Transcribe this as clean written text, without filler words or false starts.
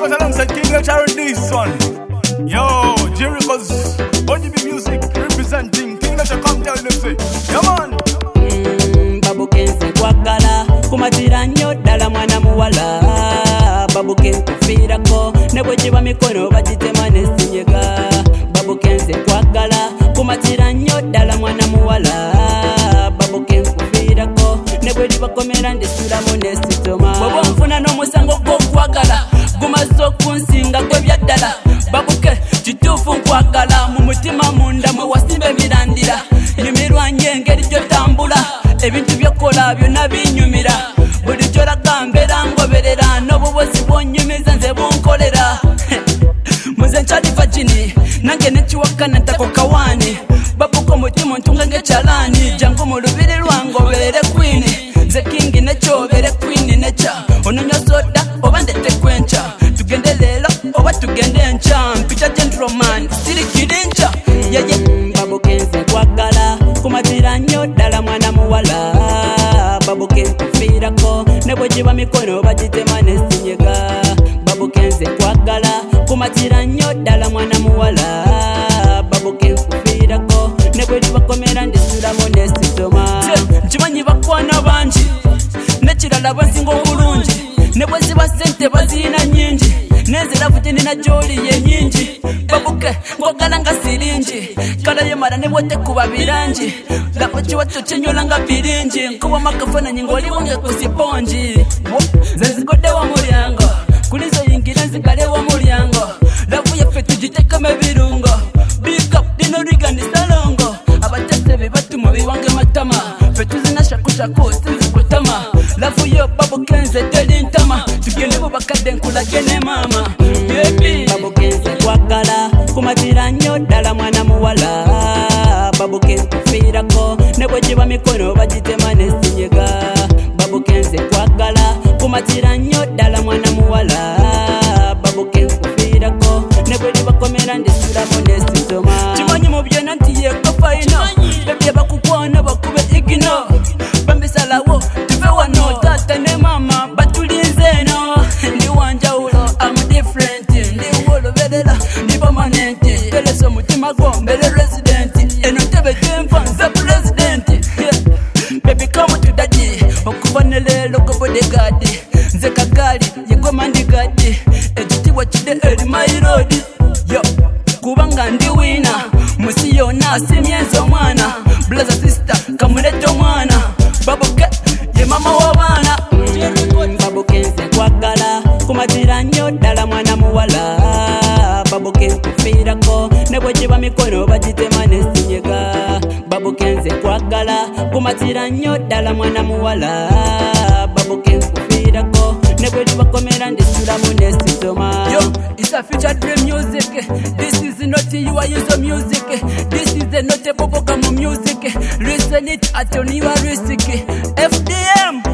Jericho's alongside King Nature on this one. Yo, Jericho's ODB Music representing King Nature. Come tell them say, yeah man. Babu Kense kwagala kumatira nnyo ddala mwana muwala. Babu Kense kufiirako ne bwe giba mikono bagitema n'essinyega. Babu Kense kwagala kumatira nnyo ddala mwana muwala. Babu Kense kufiirako ne bwe libakomera ndisulamu n'essitoma. Bw'oba nfuna n'omusango gw'okwagala gumaze okunsinga gwe byaddala. Babu Kense kituufu nkwagala mu mutima munda mwe wasimba emirandira. Nyumirwa nnyo engeri gy'otambula ebintu byokola byonna binyumira. Buli gy'olaga mbeera ngoberera n'obubozi bw'onyumiza nze bunkolera. Muze nkyali vagini nange nekiwakana ntako kawaani. Babuka omutima ntunga ng'ekyalaani jangu mu lubiri lwange obeere kwini. Nze kingi nekyo obeere kwini nekya. Ononywa soda oba ndeteko enkya. Tugende leero oba tugende enkya. Mpita gentleman sirikiri nkya. Babu Kense kwagala kumatira nnyo ddala mwana muwala. Babu Kense kufiirako ne bwe giba mikono bagitema n'essinyega. Babu Kense kwagala kumatira nnyo ddala mwana muwala. Babu Kense kufiirako ne bwe libakomera ndisulamu n'essitoma. Nkimanyi bakwana bangi n'ekirala bansinga obulungi ne bwe ziba ssente bazirina nnyingi n'enziravu gye nina gy'oli ye nnyingi. Babu Kense nkwagala nga siringi kala yemala ne bw'otekuba birangi. Laba kiwato kyenyola nga biringi nkubamu akafaananyi ng'oliwange ku sipongi. Nze nzigoddewo mulyango kulizo yingira nzigalewo mulyango. Lavu yaffe tugitekemu ebirungo big up lino ligandi salongo. Abatese be batuma biwange matama ffe tuzina shakushaku sinzikutama. Lavu yo Babu Kense teri ntama tugende bo bakadde nkulage ne maama. Babu Kense kwagala kumatira nnyo ddala mwana muwala. Babu Kense kufiirako ne bwe giba mikono bagitema n'essinyega. Babu Kense kwagala kumatira nnyo ddala mwana muwala. Babu Kense kufiirako ne bwe libakomera ndisulamu n'essitoma. Kimanyi mu byonna nti yeko fayino bebye bakukwana bakube igino. Bambisalawo tuve wano taata ne maama batulinze eno. Ndi wanjawulo I'm different. Ndi woloberera ndi permanent. Teresa omutima gwo mbere resident. Eno ntebe gyenva nze president. Baby come to daddy okuva ne leero go bodyguard. Nze kagaali yegwe mandigard. Ekitiibwa kidde eri my road. Yo kubanga ndi wina musi yonna asimye nze omwana. Brother sister kamulete omwana. Babu Kense ye mama w'abaana. Babu Kense kwagala kumatira nnyo ddala mwana muwala. Babu Kense kufiirako ne bwe giba mikono bagitema n'essinyega. Babu Kense kwagala kumatira nnyo ddala mwana muwala. Babu Kense kufiirako ne bwe libakomera ndisulamu n'essitoma. Yo, it's a future dream music. This is not your usual music. This is not a bubblegum music. Listen it at your new risk. FDM.